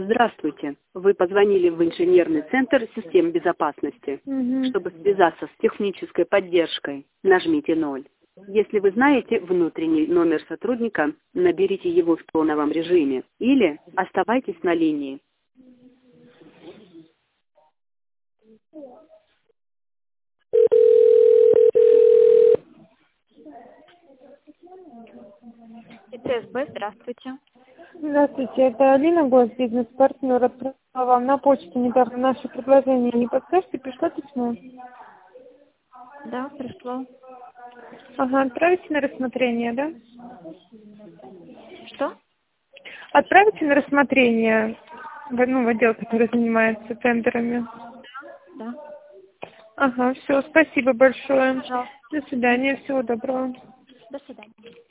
Здравствуйте. Вы позвонили в инженерный центр систем безопасности. Чтобы связаться с технической поддержкой, нажмите 0. Если вы знаете внутренний номер сотрудника, наберите его в тоновом режиме или оставайтесь на линии. ИТСБ, здравствуйте. Здравствуйте, это Алина, госбизнес-партнер. Отправила вам на почту недавно наше предложение. Не подскажете, пришло письмо? Да, пришло. Ага, отправите на рассмотрение, да? Что? Отправите на рассмотрение в отдел, который занимается тендерами. Да. Ага, все, спасибо большое. Пожалуйста. До свидания, всего доброго. До свидания.